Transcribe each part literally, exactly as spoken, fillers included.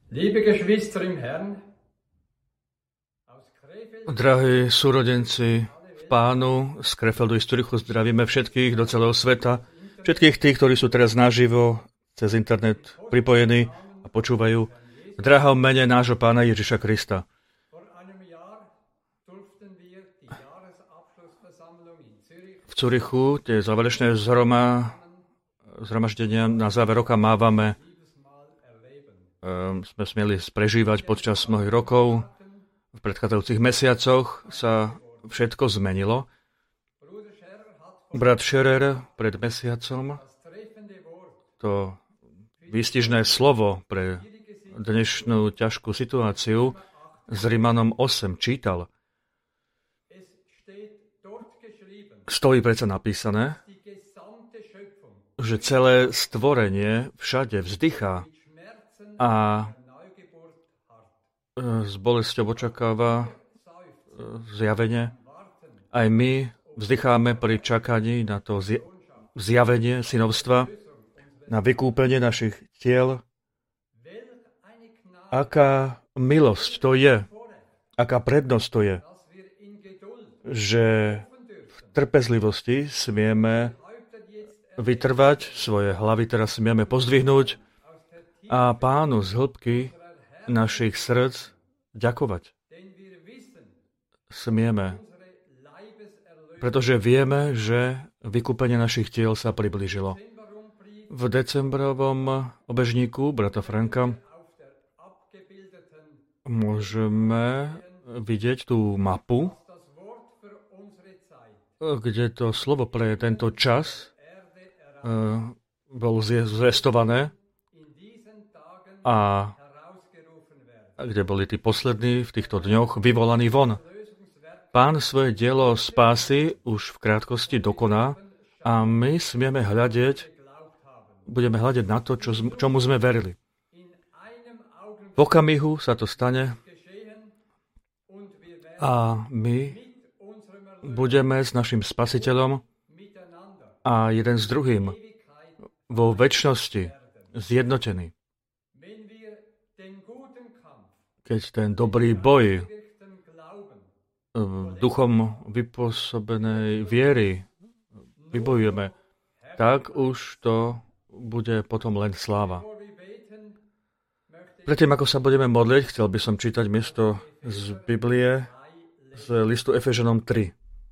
Liebe Geschwister im Herrn, aus Krefeld, Drahí súrodenci v Pánu, z Krefeldu i z Zürichu zdravíme všetkých do celého sveta, všetkých tých, ktorí sú teraz naživo cez internet pripojení a počúvajú v drahom mene nášho Pána Ježiša Krista. vor einem Jahr durften wir die Jahresabschlussversammlung in Zürich V Zürichu tie záverečné zhroma, zhromaždenia na záver roka mávame, Mal erleben. um, sme smieli prežívať počas mnohých rokov. V predchádzajúcich mesiacoch sa všetko zmenilo. Bruder Scherer hat Brat Scherer pred mesiacom das treffende Wort to výstižné slovo pre dnešnú ťažkú situáciu s Rimanom osem čítal. Es steht dort geschrieben, Stojí predsa napísané, die gesamte Schöpfung že celé stvorenie všade vzdychá mit Schmerzen a der Neugeburt hart. e, s bolesťou očakáva Seufzt, e, zjavenie. warten, Aj my vzdycháme pri čakaní na to zje- zjavenie synovstva, na vykúpenie našich tiel. welch eine Gnade Aká milosť to je, vorrecht, aká prednosť to je, dass wir in Geduld že hoffen dürfen. v trpezlivosti smieme Häupter jetzt vytrvať, svoje hlavy teraz smieme pozdvihnúť aus der Tiefe, a Pánu z hĺbky našich srdc ďakovať. denn wir wissen, Smieme, unsere Leibeserlösung. pretože vieme, že vykúpenie našich tiel sa priblížilo. Dezemberumbrief V decembrovom obežníku brata Franka auf der abgebildeten, môžeme vidieť tú mapu, das Wort für unsere Zeit, kde to slovo pre tento čas Erde erreicht, e, bolo zje- zvestované in diesen Tagen a herausgerufen werden. kde boli tí poslední v týchto dňoch vyvolaní von. Lösungswerk Pán svoje dielo spásy už v krátkosti dokoná a my smieme hľadiť, geglaubt haben. budeme hľadiť na to, čo, čomu sme verili. In einem Augenblick V okamihu sa to stane geschehen und wir werden a my mit unserem Erlöser budeme s našim Spasiteľom miteinander a jeden s druhým Ewigkeit, vo väčšnosti zjednotení. wenn wir den guten Kampf Keď ten dobrý boj gerichten Glauben e, duchom vypôsobenej viery vybojujeme, tak už to bude potom len sláva. Bevor wir beten, möchte ich Predtým, ako sa budeme modliť, chcel by som čítať miesto z Biblie z listu Efežanom tri.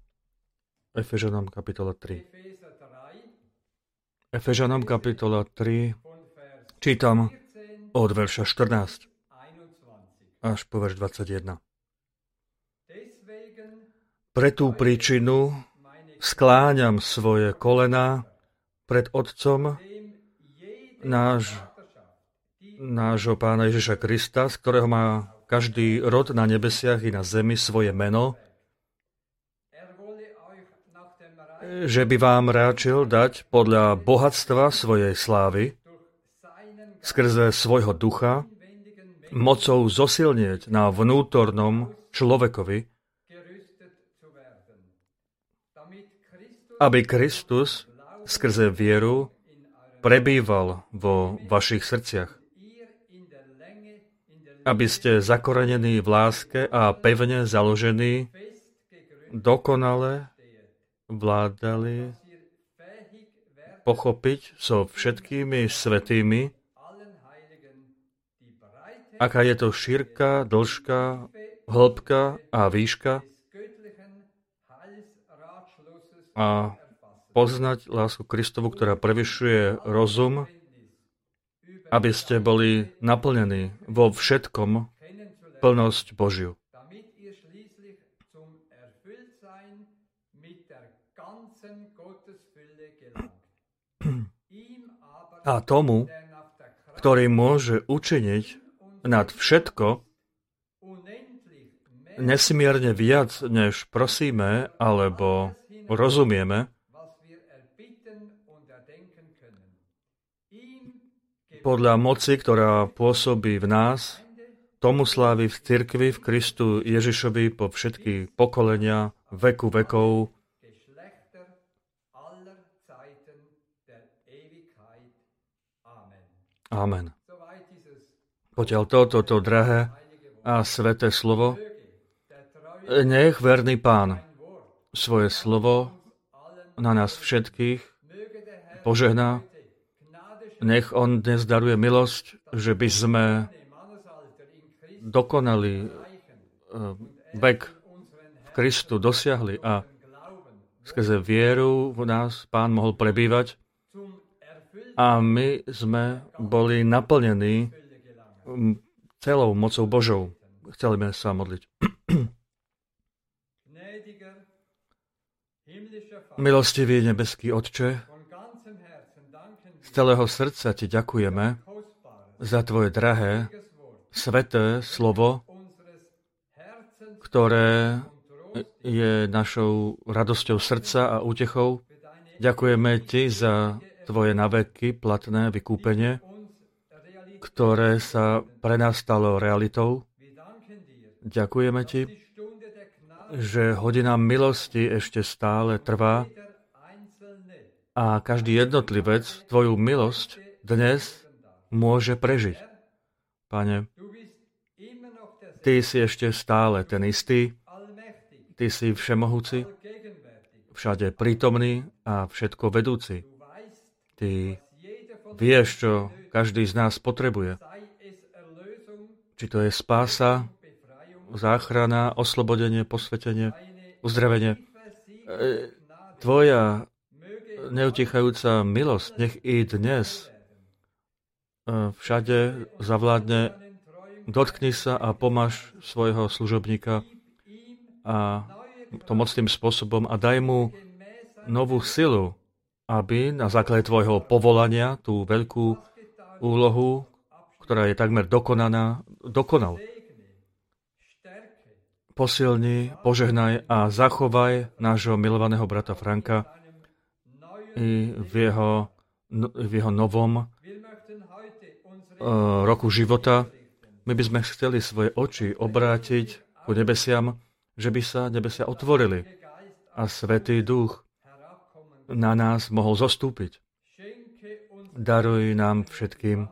Efežanom kapitola tri. Epheser drei Efežanom kapitola tri von Vers čítam vierzehn, od verša štrnásť einundzwanzig. až po verš dvadsaťjeden. Deswegen Pre tú príčinu meine skláňam svoje kolená pred Otcom dem jede náš, Vaterschaft, die nášho Pána Ježiša Krista, z ktorého má každý rod na nebesiach i na zemi svoje meno, er wolle euch nach dem Reich že by vám ráčil dať podľa bohatstva svojej slávy durch seinen skrze svojho ducha inwendigen Menschen mocou zosilnieť na vnútornom človekovi, gerüstet zu werden, damit Christus aby Kristus skrze vieru in eurem prebýval vo vašich srdciach, ihr in der Länge, in der aby ste zakorenení v láske a pevne založení fest gegründet dokonale steht, vládali dass ihr fähig werdet, pochopiť so všetkými svätými, allen Heiligen die Breite aká je to šírka, dĺžka, hĺbka a výška des göttlichen Heilsratschlusses a erfassen. poznať lásku Kristovu, ktorá prevyšuje rozum, Verständnis aby ste boli naplnení vo všetkom kennenzulernen, plnosť Božiu. damit ihr schließlich zum Erfülltsein mit der ganzen Gottesfülle gelangt. Ihm aber, A tomu, der nach der Kraft ktorý môže učiniť nad všetko unendlich mehr nesmierne viac, než prosíme alebo rozumieme, was wir erbitten und erdenken können. Ihm podľa moci, ktorá pôsobí v nás, tomu slávy v cirkvi v Kristu Ježišovi po všetky pokolenia, veku vekov. Geschlechter aller Zeiten der Ewigkeit. Amen. Amen. Soweit dieses Potiaľ toto, to drahé a sveté slovo, nech verný Pán svoje slovo na nás všetkých požehná. Nech on dnes daruje milosť, že by sme dokonali vek v Kristu dosiahli a skrze vieru v nás Pán mohol prebývať a my sme boli naplnení celou mocou Božou. Chceli sme sa modliť. Milostivý nebeský Otče, z celého srdca Ti ďakujeme za Tvoje drahé, sveté slovo, ktoré je našou radosťou srdca a útechou. Ďakujeme Ti za Tvoje naveky platné vykúpenie, ktoré sa pre nás stalo realitou. Ďakujeme Ti, že hodina milosti ešte stále trvá a každý jednotlivec Tvoju milosť dnes môže prežiť. Pane, Ty si ešte stále ten istý, Ty si všemohúci, všade prítomný a všetko vedúci. Ty vieš, čo každý z nás potrebuje. Či to je spása, záchrana, oslobodenie, posvetenie, uzdravenie. Tvoja neutichajúca milosť nech i dnes všade zavládne. Dotkni sa a pomáž svojho služobníka a to mocným spôsobom a daj mu novú silu, aby na základe tvojho povolania tú veľkú úlohu, ktorá je takmer dokonaná, dokonal. Posilni, požehnaj a zachovaj nášho milovaného brata Franka i v jeho, v jeho novom uh, roku života. My by sme chceli svoje oči obrátiť ku nebesiam, že by sa nebesia otvorili a Svätý Duch na nás mohol zostúpiť. Daruj nám všetkým uh,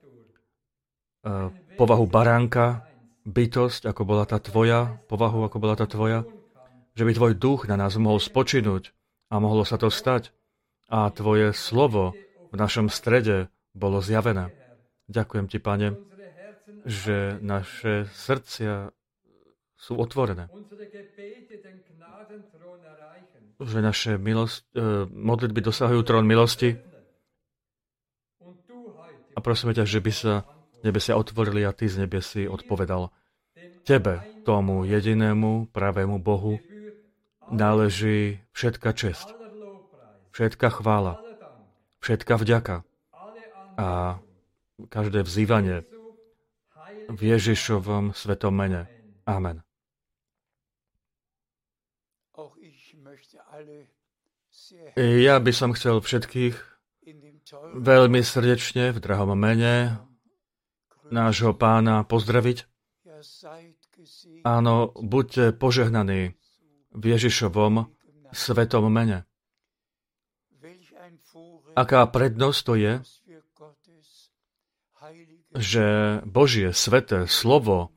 povahu baránka, bytosť, ako bola tá tvoja, povahu, ako bola tá tvoja, že by tvoj duch na nás mohol spočinúť a mohlo sa to stať a tvoje slovo v našom strede bolo zjavené. Ďakujem ti, Pane, že naše srdcia sú otvorené. Že naše milosť, eh, modlitby dosahujú trón milosti a prosíme ťa, že by sa nebesia otvorili a ty z nebesí odpovedal. Tebe, tomu jedinému pravému Bohu, náleží všetka česť, všetka chvála, všetka vďaka a každé vzývanie v Ježišovom svetom mene. Amen. Ja by som chcel všetkých veľmi srdečne v drahom mene nášho Pána pozdraviť. Áno, buďte požehnaní v Ježišovom svetom mene. Aká prednosť to je, že Božie sveté slovo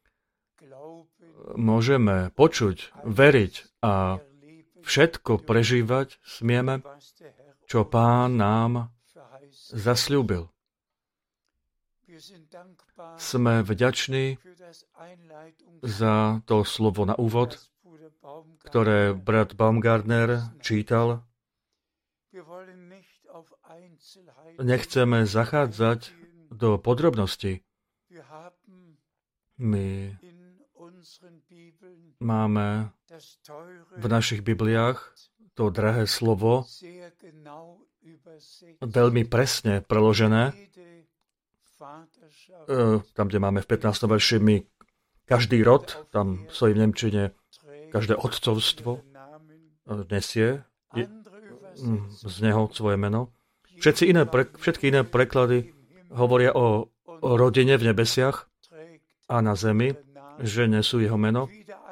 môžeme počuť, veriť a všetko prežívať smieme, čo Pán nám zasľúbil. Sme vďační za to slovo na úvod, ktoré brat Baumgartner čítal. Nechceme zachádzať do podrobností. My máme v našich Bibliách to drahé slovo veľmi presne preložené. Tam, kde máme v pätnástom verši my každý rod, tam stojí v nemčine každé otcovstvo nesie z neho svoje meno. Všetci iné, všetky iné preklady hovoria o, o rodine v nebesiach a na zemi, že nesú jeho meno.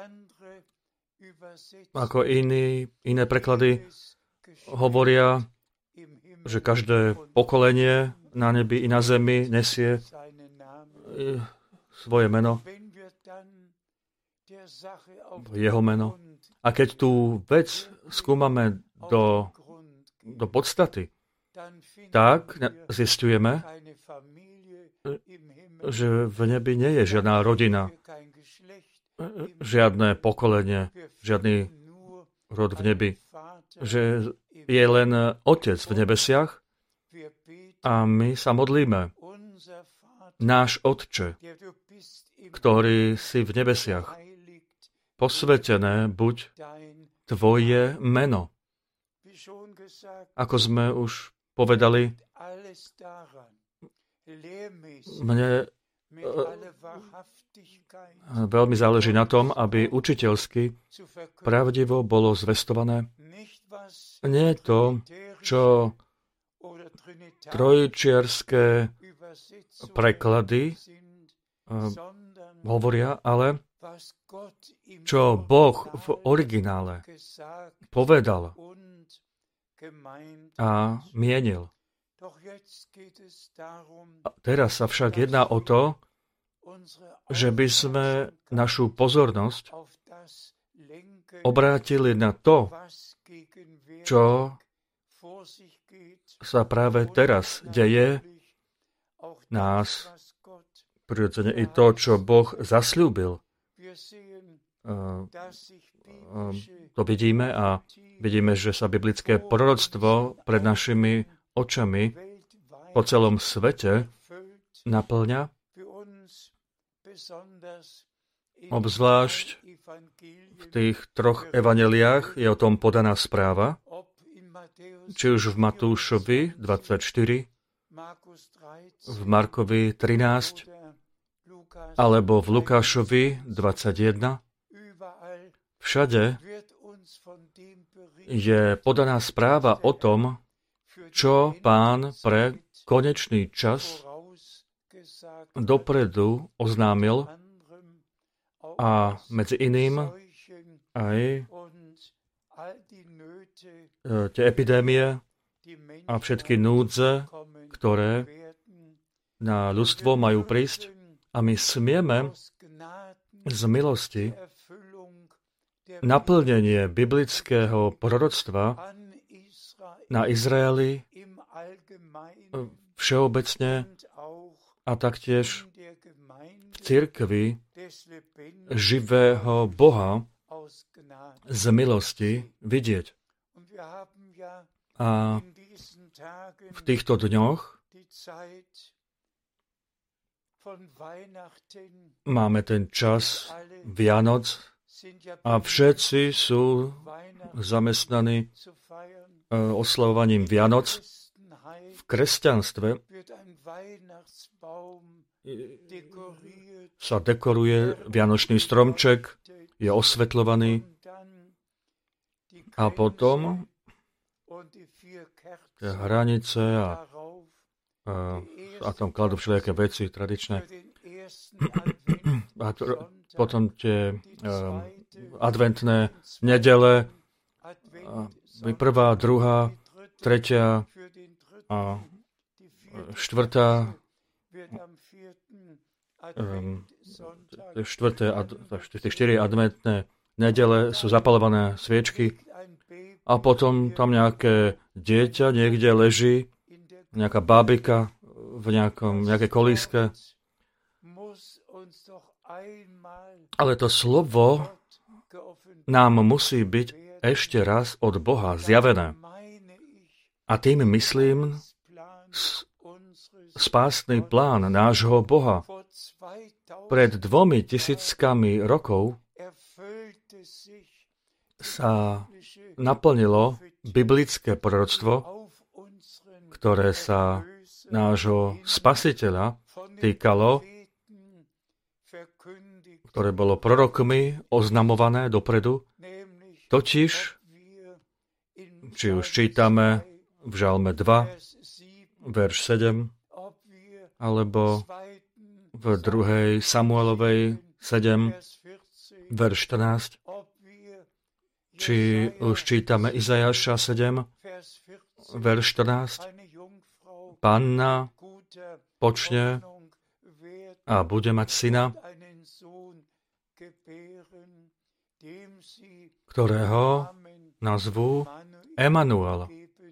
Ako iní, iné preklady hovoria, že každé pokolenie na nebi i na zemi nesie svoje meno, jeho meno. A keď tú vec skúmame do, do podstaty, tak zisťujeme, že v nebi nie je žiadna rodina, žiadne pokolenie, žiadny rod v nebi, že je len Otec v nebesiach a my sa modlíme. Náš Otče, ktorý si v nebesiach, posvetené buď Tvoje meno. Ako sme už povedali, mne veľmi záleží na tom, aby učiteľsky pravdivo bolo zvestované. Nie to, čo trojčiarske preklady hovoria, ale čo Boh v originále povedal a mienil. A teraz sa však jedná o to, že by sme našu pozornosť obrátili na to, čo sa práve teraz deje, nás, prirodzene i to, čo Boh zasľúbil. To vidíme a vidíme, že sa biblické proroctvo pred našimi očami po celom svete naplňa, obzvlášť v tých troch evanjeliách je o tom podaná správa, či už v Matúšovi dvadsaťštyri, v Markovi trinásť, alebo v Lukášovi dvadsaťjeden. Všade je podaná správa o tom, čo Pán pre konečný čas dopredu oznámil a medzi iným aj tie epidémie a všetky núdze, ktoré na ľudstvo majú prísť. A my smieme z milosti naplnenie biblického proroctva na Izraeli všeobecne a taktiež v cirkvi živého Boha z milosti vidieť. A v týchto dňoch máme ten čas Vianoc a všetci sú zamestnaní oslavovaním Vianoc. V kresťanstve sa dekoruje vianočný stromček, je osvetľovaný a potom hranice a, a, a tam kladú všelijaké veci tradičné. A to, potom tie um, adventné nedele, a prvá, druhá, tretia a štvrtá, um, štvrté, tie štyri adventné nedele sú zapalované sviečky a potom tam nejaké dieťa niekde leží, nejaká bábika v nejakom, nejakej kolíske. Ale to slovo nám musí byť ešte raz od Boha zjavené. A tým myslím spásny plán nášho Boha. Pred dvomi tisíckami rokov sa naplnilo biblické proroctvo, ktoré sa nášho Spasiteľa týkalo, ktoré bolo prorokmi oznamované dopredu, totiž, či už čítame v Žalme dva, verš sedem, alebo v druhej Samuelovej sedem, verš štrnásť, či už čítame Izajaša sedem, verš štrnásť, Panna počne a bude mať syna, ktorého nazvú Emanuel.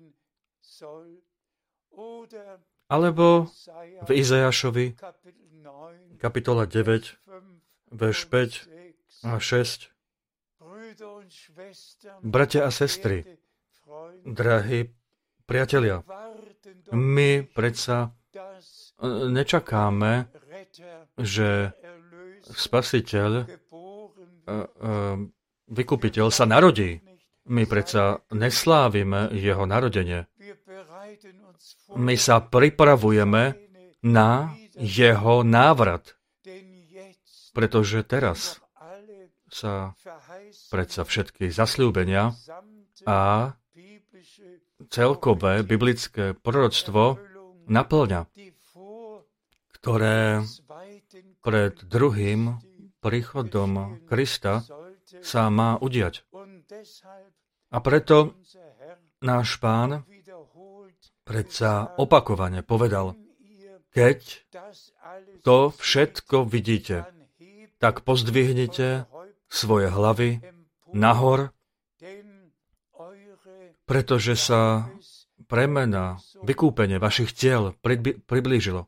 Alebo v Izajašovi kapitola deväť, verš päť a šesť. Bratia a sestry, drahí priatelia, my predsa nečakáme, že Spasiteľ, Vykupiteľ sa narodí. My predsa neslávime jeho narodenie. My sa pripravujeme na jeho návrat, pretože teraz sa predsa všetky zasľúbenia a celkové biblické proroctvo naplňa, ktoré pred druhým príchodom Krista sa má udiať. A preto náš Pán predsa opakovane povedal, keď to všetko vidíte, tak pozdvihnite svoje hlavy nahor, pretože sa premena, vykúpenie vašich tiel priblížilo.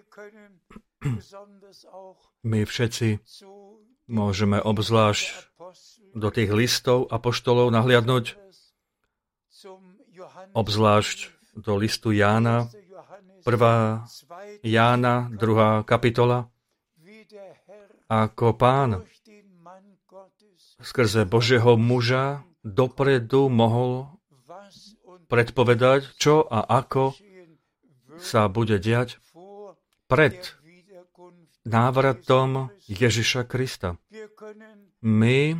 My všetci môžeme obzvlášť do tých listov apoštolov nahliadnúť, obzvlášť do listu Jána, prvá Jána, druhá kapitola, ako Pán skrze Božieho muža dopredu mohol predpovedať, čo a ako sa bude diať pred návratom Ježiša Krista. My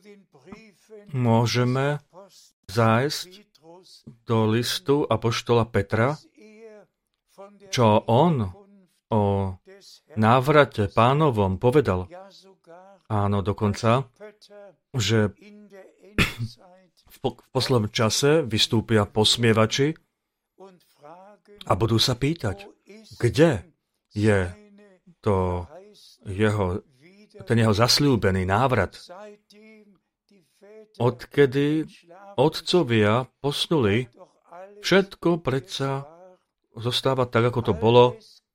môžeme zájsť do listu apoštola Petra, čo on o návrate Pánovom povedal. Áno, dokonca, že v poslednom čase vystúpia posmievači a budú sa pýtať, kde je to jeho, ten jeho zasľúbený návrat. Odkedy otcovia posnuli, všetko predsa zostáva tak, ako to bolo.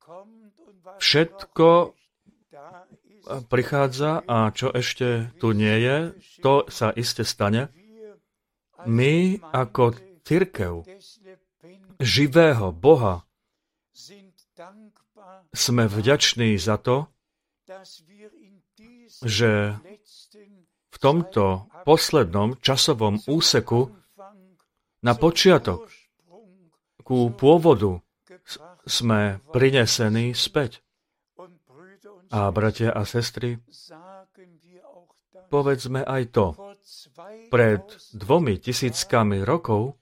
Všetko prichádza a čo ešte tu nie je, to sa iste stane. My ako cirkev živého Boha sme vďační za to, že v tomto poslednom časovom úseku na počiatok ku pôvodu sme prinesení späť. A bratia a sestry, povedzme aj to. Pred dvomi tisíckami rokov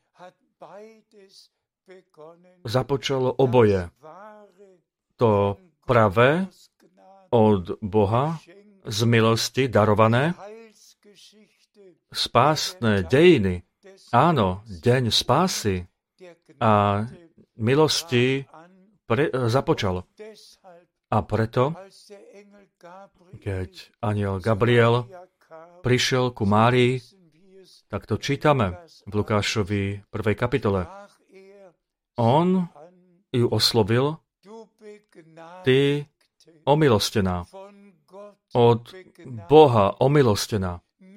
započalo oboje. To pravé od Boha z milosti darované, spásne dejiny, áno, deň spásy a milosti pre, započal. A preto, keď anjel Gabriel prišiel ku Márii, tak to čítame v Lukášovi prvej kapitole. On ju oslovil, ty omilostená, od Boha omilostená.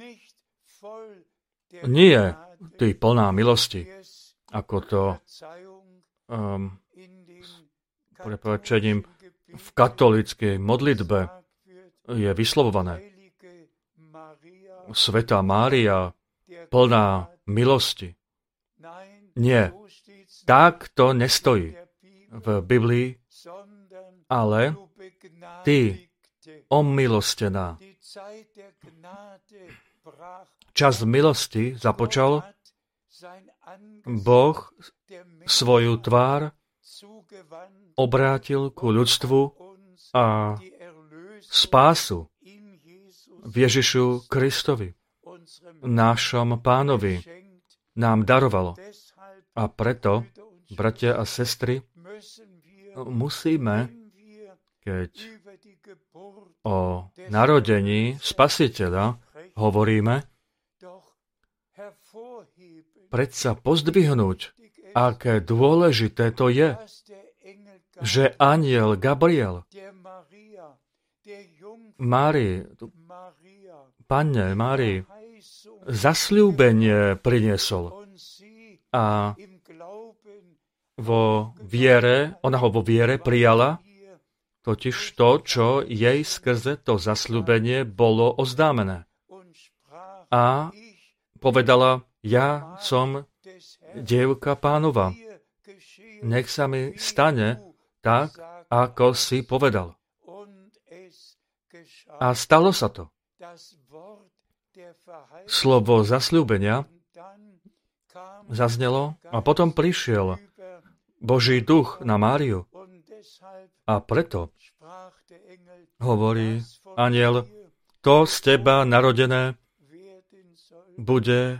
Nie ty plná milosti, ako to um, prepáčením v katolíckej modlitbe je vyslovované. Svätá Mária, plná milosti. Nie, tak to nestojí v Biblii, ale ty, omilostená. Čas milosti započal, Boh svoju tvár obrátil ku ľudstvu a spásu v Ježišu Kristovi, nášom Pánovi, nám darovalo. A preto, bratia a sestry, musíme, keď o narodení Spasiteľa hovoríme, predsa pozdvihnúť, aké dôležité to je, že anjel Gabriel Márii, Panne Márii, zasľúbenie priniesol. A vo viere, ona ho vo viere prijala, totiž to, čo jej skrze to zasľúbenie bolo oznámené. A povedala, ja som dievka Pánova. Nech sa mi stane tak, ako si povedal. A stalo sa to. Slovo zasľúbenia zaznelo a potom prišiel Boží duch na Máriu. A preto hovorí anjel, to z teba narodené bude,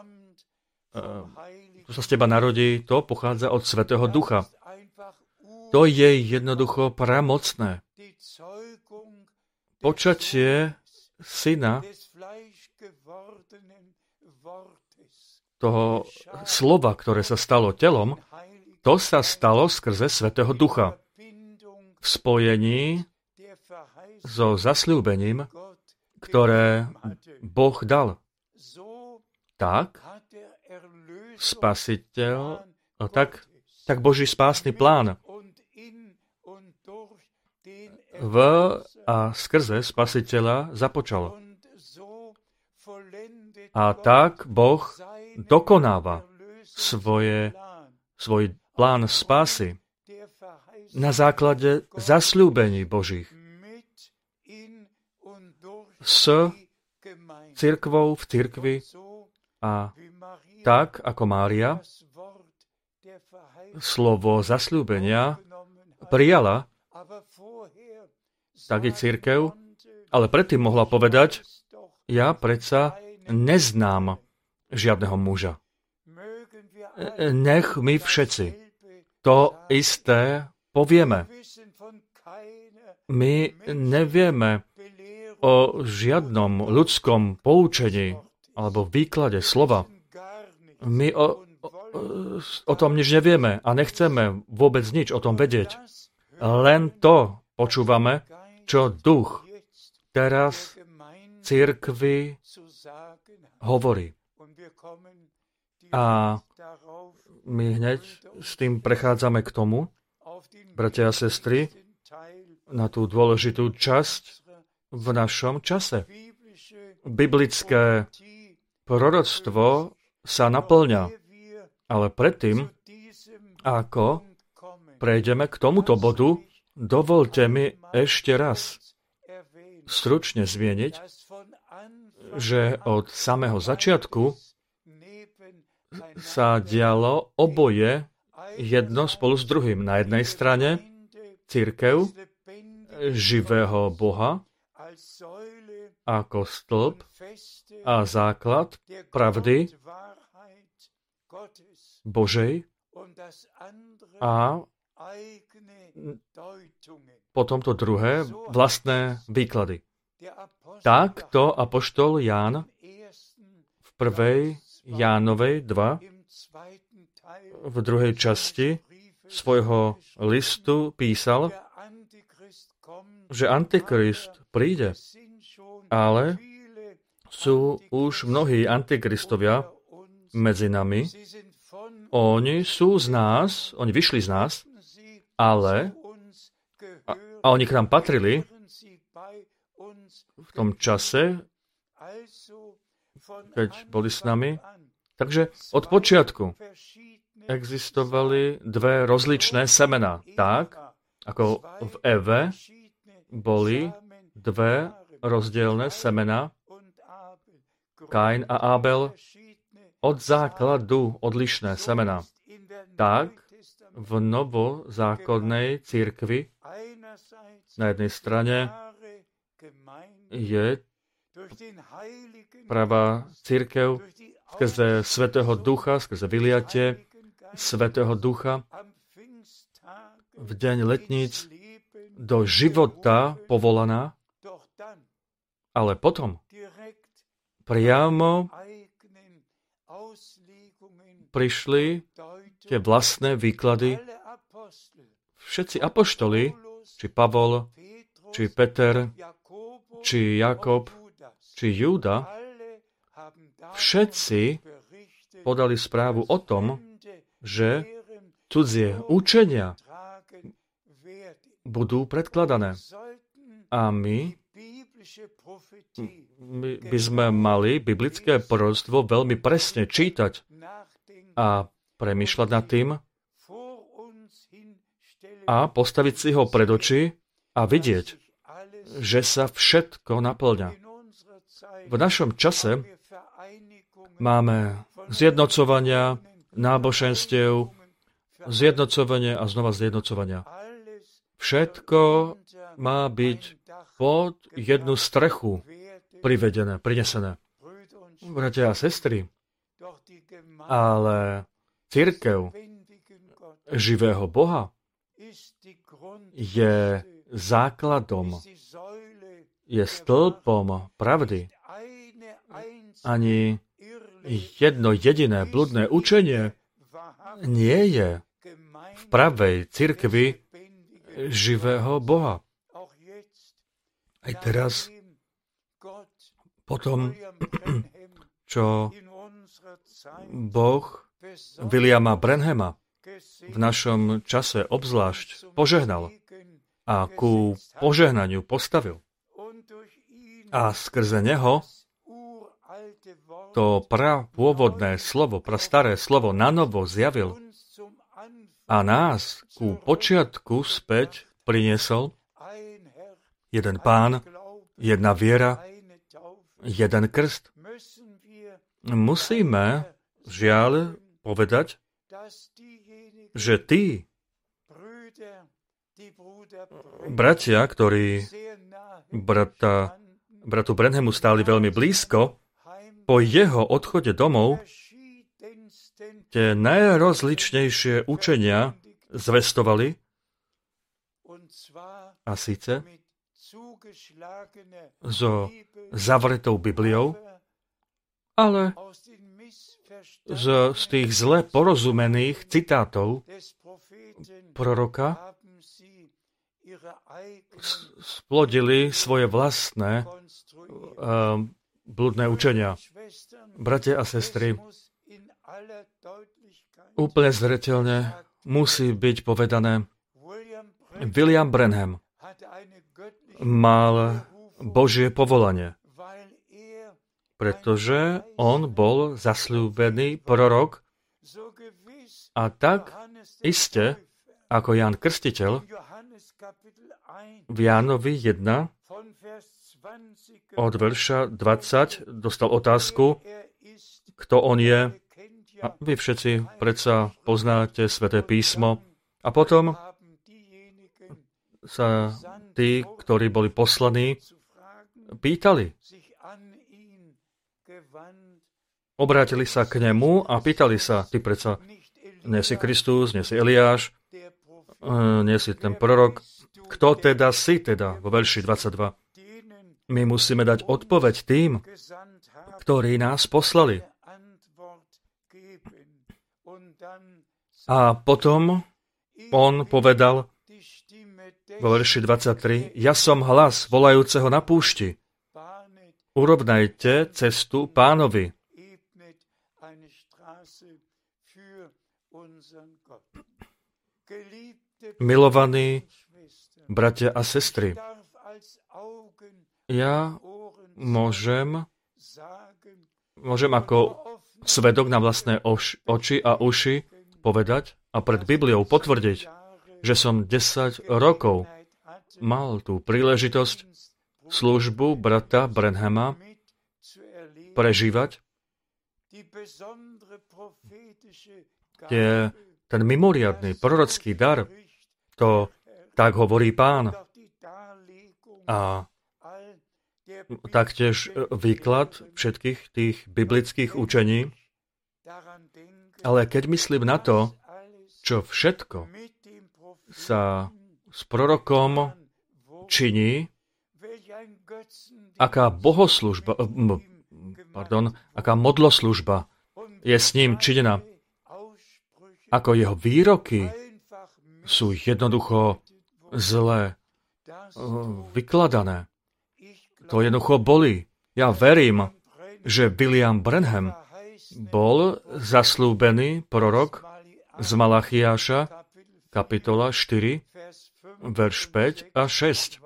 to sa z teba narodí, to pochádza od Svätého Ducha. To je jednoducho pramocné. Počatie syna, toho slova, ktoré sa stalo telom, to sa stalo skrze Svätého Ducha. V spojení so zasľúbením, ktoré Boh dal. Tak, Spasiteľ, tak, tak Boží spásny plán v a skrze Spasiteľa započal. A tak Boh dokonáva svoje, svoj plán spásy na základe zasľúbení Božích s cirkvou v cirkvi a tak, ako Mária slovo zasľúbenia prijala, tak i cirkev, ale predtým mohla povedať, ja predsa neznám žiadneho muža. Nech my všetci to isté povieme. My nevieme o žiadnom ľudskom poučení alebo výklade slova. My o, o, o tom nič nevieme a nechceme vôbec nič o tom vedieť. Len to počúvame, čo duch teraz cirkvi hovorí. A my hneď s tým prechádzame k tomu, bratia a sestry, na tú dôležitú časť v našom čase. Biblické proroctvo sa naplňa, ale predtým, ako prejdeme k tomuto bodu, dovolte mi ešte raz stručne zmieniť, že od samého začiatku sa dialo oboje jedno spolu s druhým. Na jednej strane cirkev živého Boha ako stĺp a základ pravdy Božej a potom to druhé vlastné výklady. Takto apoštol Ján v prvej Jánovej dva v druhej časti svojho listu písal, že Antikrist príde, ale sú už mnohí antikristovia medzi nami. Oni sú z nás, oni vyšli z nás, ale a, a oni k nám patrili v tom čase, keď boli s nami. Takže od počiatku existovali dve rozličné semená. Tak, ako v Eve boli dve rozdielne semená, Kain a Abel, od základu odlišné semená. Tak, v novozákonnej cirkvi na jednej strane je pravá cirkev skrze Svätého Ducha, skrze vyliatie Svätého Ducha v deň letníc do života povolaná, ale potom priamo prišli tie vlastné výklady. Všetci apoštoli, či Pavol, či Peter, či Jakob, či Júda, všetci podali správu o tom, že cudzie učenia budú predkladané. A my, my by sme mali biblické proroctvo veľmi presne čítať a premýšľať nad tým a postaviť si ho pred oči a vidieť, že sa všetko naplňa. V našom čase máme zjednocovania, náboženstiev, zjednocovania a znova zjednocovania. Všetko má byť pod jednu strechu privedené, prinesené. Bratia a sestry, ale cirkev živého Boha je základom, je stĺpom pravdy. Ani jedno jediné bludné učenie nie je v pravej cirkvi živého Boha. Aj teraz, potom, čo Boh Williama Branhama v našom čase obzvlášť požehnal a ku požehnaniu postavil. A skrze neho to prapôvodné slovo, prastaré slovo nanovo zjavil a nás ku počiatku späť priniesol jeden Pán, jedna viera, jeden krst. Musíme, žiaľ, povedať, že tí bratia, ktorí brata, bratu Branhamu stáli veľmi blízko, po jeho odchode domov tie najrozličnejšie učenia zvestovali, a síce so zavretou Bibliou, ale z, z tých zle porozumených citátov proroka splodili svoje vlastné uh, bludné učenia. Bratia a sestry, úplne zreteľne musí byť povedané, William Branham mal Božie povolanie, pretože on bol zasľúbený prorok a tak iste ako Ján Krstiteľ v Jánovi jeden od verša dvadsať dostal otázku, kto on je. A vy všetci predsa poznáte Sväté písmo. A potom sa tí, ktorí boli poslaní, pýtali. Obrátili sa k nemu a pýtali sa, ty predsa nie si Kristus, nie si Eliáš, nie si ten prorok. Kto teda si teda? Vo verši dvadsaťdva. My musíme dať odpoveď tým, ktorí nás poslali. A potom on povedal vo verši dvadsaťtri, ja som hlas volajúceho na púšti. Urovnajte cestu Pánovi. Milovaní bratia a sestry, ja môžem, môžem ako svedok na vlastné oš, oči a uši povedať a pred Bibliou potvrdiť, že som desať rokov mal tú príležitosť službu brata Branhama prežívať. Tie, ten mimoriadny prorocký dar, to tak hovorí Pán. A taktiež výklad všetkých tých biblických učení. Ale keď myslím na to, čo všetko sa s prorokom činí, aká bohoslužba, pardon, aká modloslužba je s ním činená. Ako jeho výroky sú jednoducho zle vykladané. To jednoducho bolí. Ja verím, že William Branham bol zaslúbený prorok z Malachiáša, kapitola štyri, verš päť a šesť.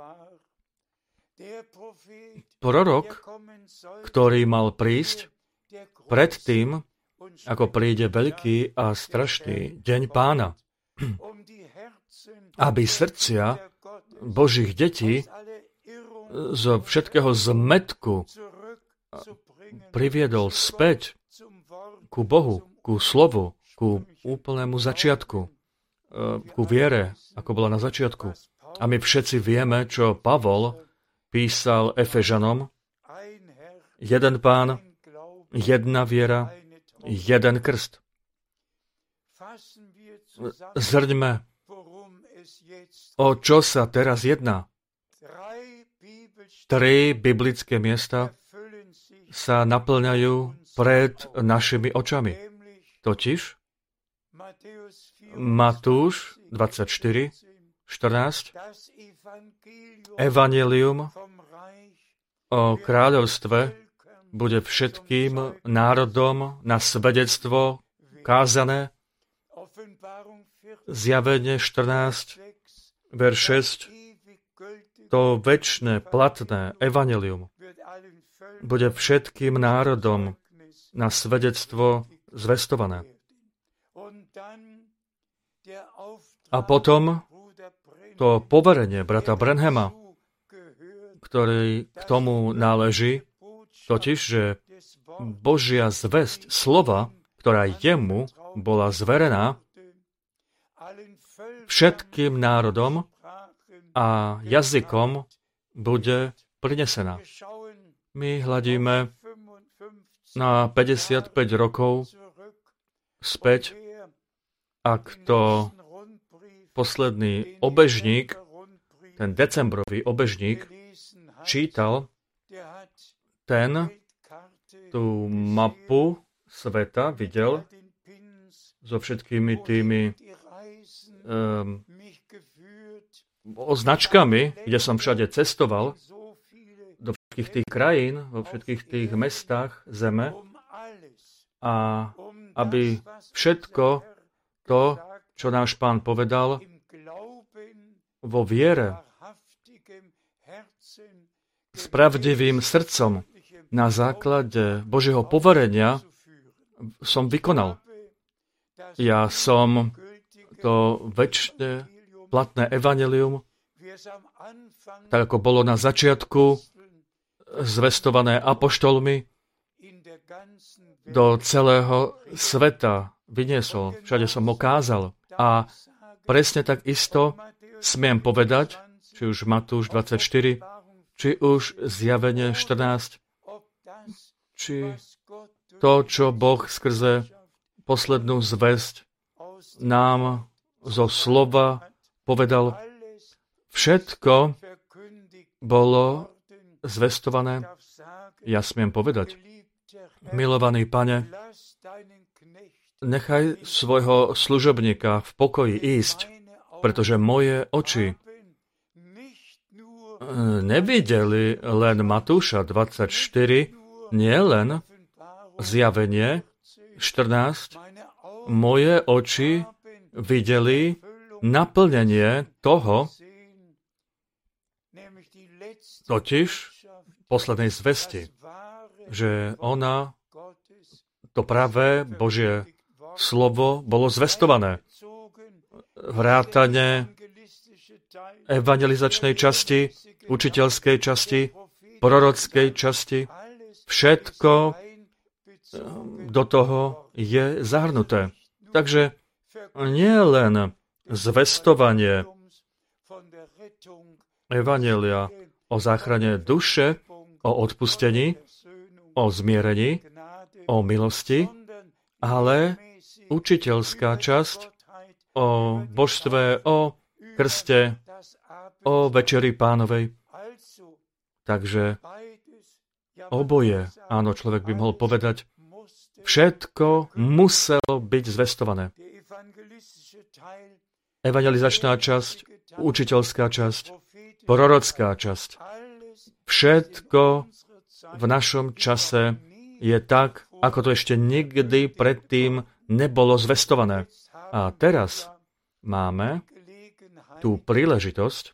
Prorok, ktorý mal prísť predtým, ako príde veľký a strašný deň Pána, aby srdcia Božích detí zo všetkého zmetku priviedol späť ku Bohu, ku slovu, ku úplnému začiatku, ku viere, ako bola na začiatku. A my všetci vieme, čo Pavol písal Efežanom. Jeden Pán, jedna viera, jeden krst. Zhrňme, o čo sa teraz jedná. Tri biblické miesta sa naplňajú pred našimi očami. Totiž Matúš dvadsaťštyri, štrnásť, Evangelium o kráľovstve bude všetkým národom na svedectvo kázané. Zjavenie štrnásť, verš šesť, to večné, platné Evangelium bude všetkým národom na svedectvo zvestované. A potom to poverenie brata Branhama, ktorý k tomu náleží, totiž, že Božia zvesť slova, ktorá jemu bola zverená všetkým národom a jazykom, bude prinesená. My hľadíme na päťdesiatpäť rokov späť, ak to posledný obežník, ten decembrový obežník, čítal, ten tú mapu sveta videl so všetkými tými um, označkami, kde som všade cestoval, do všetkých tých krajín, vo všetkých tých mestách zeme, a aby všetko to, čo náš Pán povedal, vo viere, s pravdivým srdcom, na základe Božieho poverenia som vykonal. Ja som to večne platné evanjelium, tak ako bolo na začiatku zvestované apoštolmi, do celého sveta vyniesol. Všade som ho kázal. A presne tak isto smiem povedať, či už Matúš dvadsaťštyri, či už Zjavenie štrnásť, či to, čo Boh skrze poslednú zvesť nám zo slova povedal, všetko bolo zvestované. Ja smiem povedať, milovaný Pane, nechaj svojho služobníka v pokoji ísť, pretože moje oči nevideli len Matúša dvadsaťštyri, nie len Zjavenie štrnásť, moje oči videli naplnenie toho, totiž poslednej zvesti, že ona, to pravé Božie slovo, bolo zvestované. Vrátane evangelizačnej časti, učiteľskej časti, prorockej časti, všetko do toho je zahrnuté. Takže nie len zvestovanie evanjelia o záchrane duše, o odpustení, o zmierení, o milosti, ale učiteľská časť o božstve, o krste o Večeri Pánovej. Takže oboje, áno, človek by mohol povedať, všetko muselo byť zvestované. Evangelizačná časť, učiteľská časť, prorocká časť. Všetko v našom čase je tak, ako to ešte nikdy predtým nebolo zvestované. A teraz máme tú príležitosť,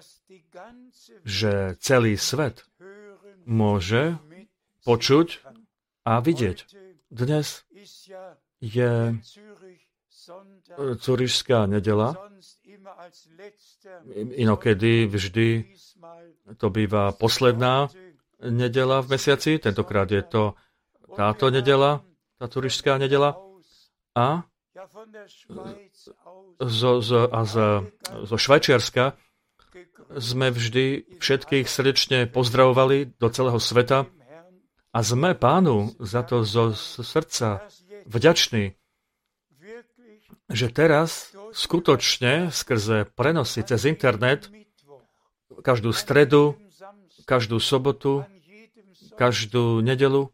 že celý svet môže počuť a vidieť. Dnes je Curišská nedeľa, inokedy vždy to býva posledná nedeľa v mesiaci, tentokrát je to táto nedeľa, tá Curišská nedeľa, a zo, zo, a zo, zo Švajčiarska sme vždy všetkých srdečne pozdravovali do celého sveta a sme Pánu za to zo srdca vďační, že teraz skutočne skrze prenosy cez internet každú stredu, každú sobotu, každú nedeľu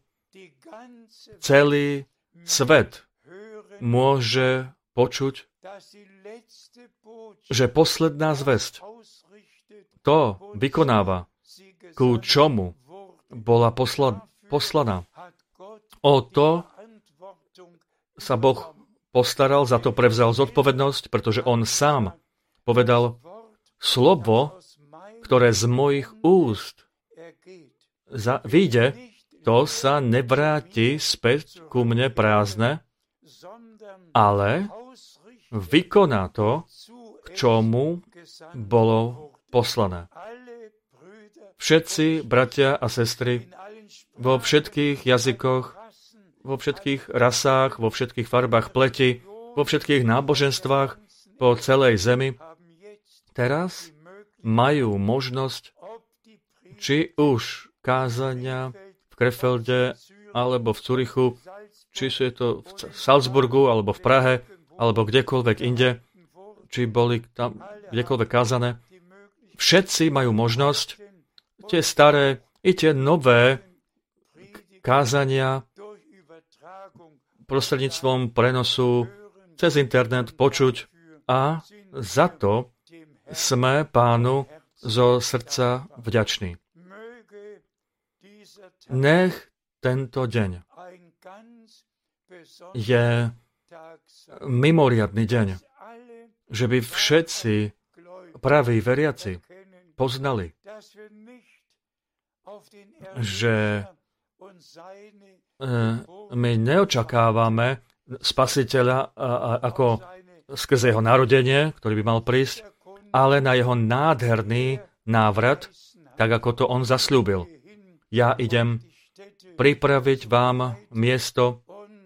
celý svet môže počuť, že posledná zvesť to vykonáva, ku čomu bola posla, poslaná. O to sa Boh postaral, za to prevzal zodpovednosť, pretože on sám povedal, slovo, ktoré z mojich úst za, vyjde, to sa nevráti späť ku mne prázdne, ale vykoná to, k čomu bolo poslané. Všetci bratia a sestry vo všetkých jazykoch, vo všetkých rasách, vo všetkých farbách pleti, vo všetkých náboženstvách po celej zemi, teraz majú možnosť, či už kázania v Krefelde, alebo v Zurichu, či sú to v Salzburgu, alebo v Prahe, alebo kdekoľvek inde, či boli tam kdekoľvek kázané. Všetci majú možnosť, tie staré i tie nové kázania prostredníctvom prenosu cez internet počuť, a za to sme Pánu zo srdca vďační. Nech tento deň je mimoriadny deň, že by všetci praví veriaci poznali, že my neočakávame Spasiteľa ako skrze jeho narodenie, ktorý by mal prísť, ale na jeho nádherný návrat, tak ako to on zasľúbil. Ja idem pripraviť vám miesto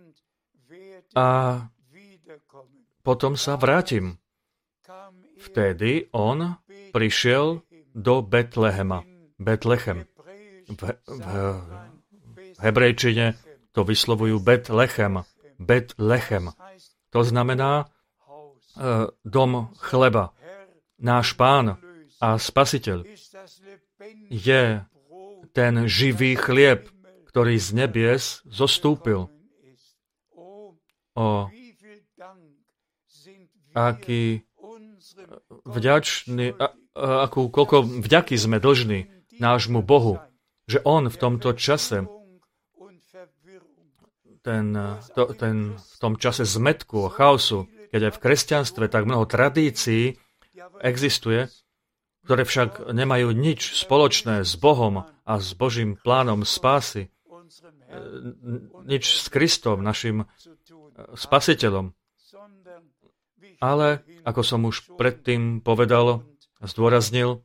a potom sa vrátim. Vtedy on prišiel do Betlehema. Betlechem. V, v, v hebrejčine to vyslovujú Betlechem. Betlechem. To znamená uh, dom chleba. Náš Pán a Spasiteľ je ten živý chlieb, ktorý z nebies zostúpil. O aký vďačný, a, a, akú, koľko vďaky sme dlžní nášmu Bohu, že on v tomto čase, ten, to, ten, v tom čase zmätku a chaosu, keď aj v kresťanstve tak mnoho tradícií existuje, ktoré však nemajú nič spoločné s Bohom a s Božím plánom spásy, nič s Kristom, našim Spasiteľom. Ale, ako som už predtým povedal a zdôraznil,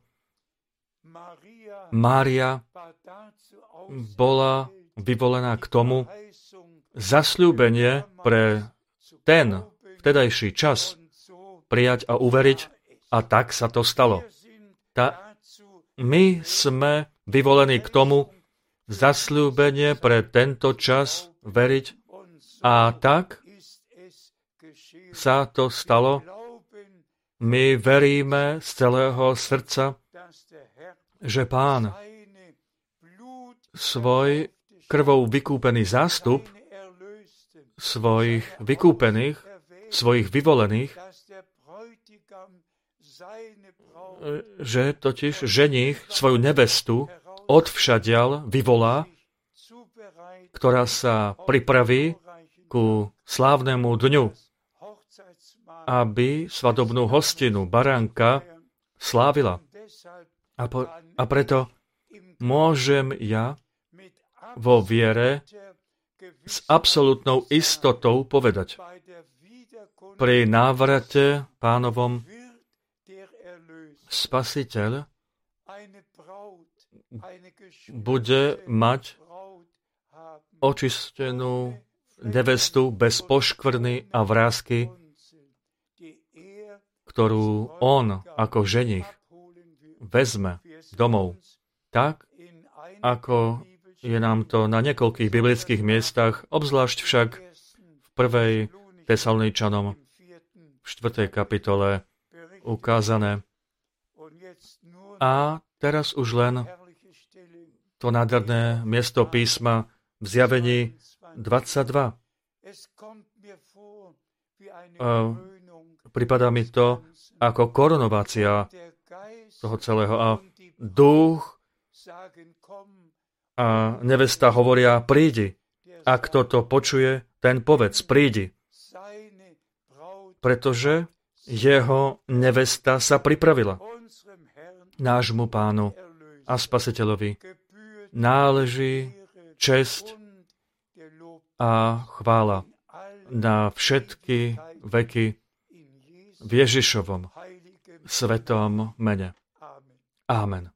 Mária bola vyvolená k tomu zasľúbenie pre ten vtedajší čas prijať a uveriť, a tak sa to stalo. Ta, my sme vyvolení k tomu zasľúbenie pre tento čas veriť, a tak sa to stalo. My veríme z celého srdca, že Pán svoj krvou vykúpený zástup svojich vykúpených, svojich vyvolených, že totiž ženích svoju nevestu odvšadiaľ vyvolá, ktorá sa pripraví ku slávnemu dňu, aby svadobnú hostinu baránka slávila. A, po, a preto môžem ja vo viere s absolútnou istotou povedať, pri návrate Pánovom Spasiteľ bude mať očistenú nevestu bez poškvrny a vrásky, ktorú on ako ženich vezme domov. Tak, ako je nám to na niekoľkých biblických miestach, obzvlášť však v prvej Tesaloničanom v štvrtej kapitole ukázané. A teraz už len to nádherné miesto písma v Zjavení dvadsaťdva. Pripadá mi to ako korunovácia toho celého. A duch a nevesta hovoria, prídi. A kto to počuje, ten povedz, prídi. Pretože jeho nevesta sa pripravila. Nášmu Pánu a Spasiteľovi náleží česť a chvála na všetky veky v Ježišovom svetom mene. Amen.